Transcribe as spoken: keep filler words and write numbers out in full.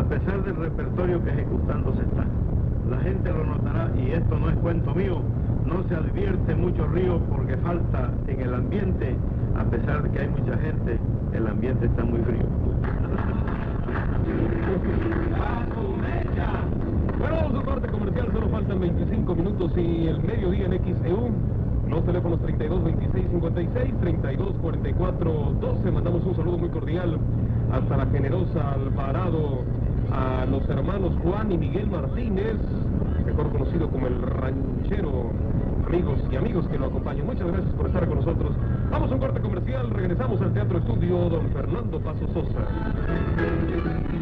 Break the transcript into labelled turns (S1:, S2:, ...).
S1: a pesar del repertorio que ejecutándose está. La gente lo notará, y esto no es cuento mío, no se advierte mucho río porque falta en el ambiente, a pesar de que hay mucha gente, el ambiente está muy frío.
S2: Bueno, vamos a un corte comercial, solo faltan veinticinco minutos y el mediodía en X E U. Los teléfonos treinta y dos veintiséis cincuenta y seis, treinta y dos cuarenta y cuatro doce. Mandamos un saludo muy cordial hasta la Generosa Alvarado, a los hermanos Juan y Miguel Martínez, mejor conocido como el Ranchero, amigos y amigos que lo acompañan. Muchas gracias por estar con nosotros. Vamos a un corte comercial, regresamos al Teatro Estudio Don Fernando Paso Sosa.